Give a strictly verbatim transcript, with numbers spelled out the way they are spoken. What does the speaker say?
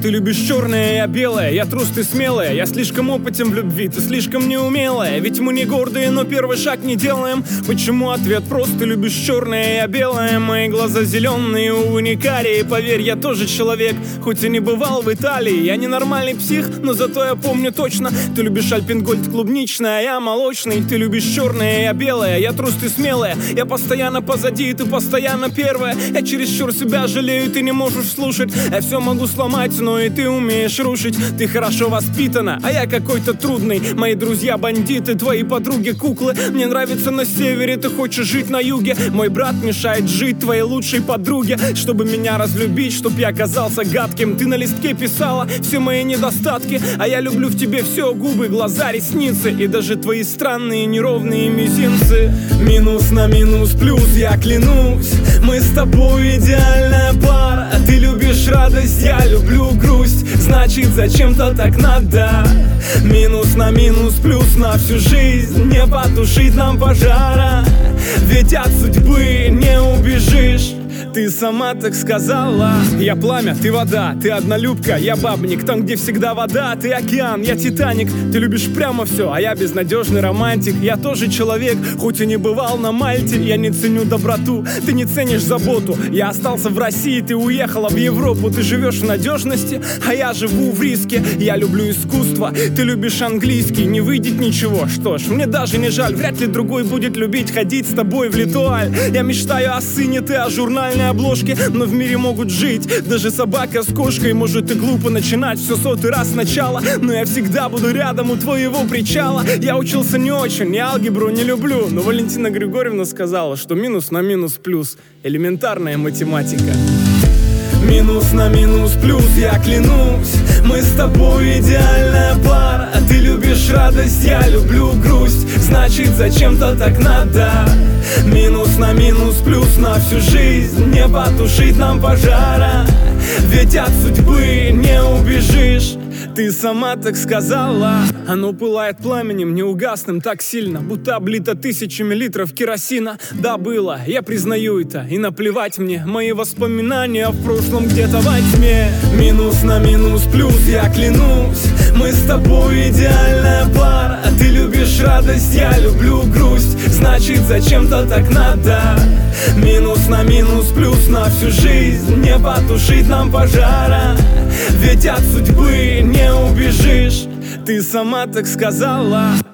Ты любишь черное, я белое, я трус, ты смелая. Я слишком опытен в любви, ты слишком неумелая. Ведь мы не гордые, но первый шаг не делаем. Почему ответ прост? Ты любишь черное, я белое. Мои глаза зеленые, увы, не карие. Поверь, я тоже человек, хоть и не бывал в Италии. Я не нормальный псих, но зато я помню точно. Ты любишь альпингольд клубничный, а я молочный. Ты любишь черное, я белое, я трус, ты смелая. Я постоянно позади, ты постоянно первая. Я чересчур себя жалею, ты не можешь слушать. Я все могу сломать, но и ты умеешь рушить. Ты хорошо воспитана, а я какой-то трудный. Мои друзья бандиты, твои подруги куклы. Мне нравится на севере, ты хочешь жить на юге. Мой брат мешает жить твоей лучшей подруге. Чтобы меня разлюбить, чтоб я оказался гадким. Ты на листке писала все мои недостатки, а я люблю в тебе все: губы, глаза, ресницы и даже твои странные неровные мизинцы. Минус на минус плюс, я клянусь, мы с тобой идеальная пара. Ты любишь радость, я люблю грусть, значит зачем-то так надо. Минус на минус плюс на всю жизнь, не потушить нам пожара. Ведь от судьбы не убежишь, ты сама так сказала. Я пламя, ты вода, ты однолюбка, я бабник. Там, где всегда вода, ты океан, я Титаник. Ты любишь прямо все, а я безнадежный романтик. Я тоже человек, хоть и не бывал на Мальте. Я не ценю доброту, ты не ценишь заботу. Я остался в России, ты уехала в Европу. Ты живешь в надежности, а я живу в риске. Я люблю искусство, ты любишь английский. Не выйдет ничего, что ж, мне даже не жаль. Вряд ли другой будет любить ходить с тобой в Литуаль. Я мечтаю о сыне, ты о журнальной обложки, но в мире могут жить даже собака с кошкой. Может и глупо начинать все сотый раз сначала, но я всегда буду рядом у твоего причала. Я учился не очень, я алгебру не люблю, но Валентина Григорьевна сказала, что минус на минус плюс — элементарная математика. Минус на минус плюс, я клянусь, мы с тобой идеальная пара. Ты любишь радость, я люблю грусть, значит зачем-то так надо. Минус на минус плюс на всю жизнь, не потушить нам пожара. Ведь от судьбы не убежишь, ты сама так сказала. Оно пылает пламенем неугасным так сильно, будто облито тысячами литров керосина. Да, было, я признаю это, и наплевать мне мои воспоминания в прошлом где-то во тьме. Минус на минус плюс, я клянусь, мы с тобой идеальная пара. Ты любишь радость, я люблю грусть, значит зачем-то так надо. Минус на минус плюс на всю жизнь, не потушить нам пожара. Ведь от судьбы не убежишь, ты сама так сказала.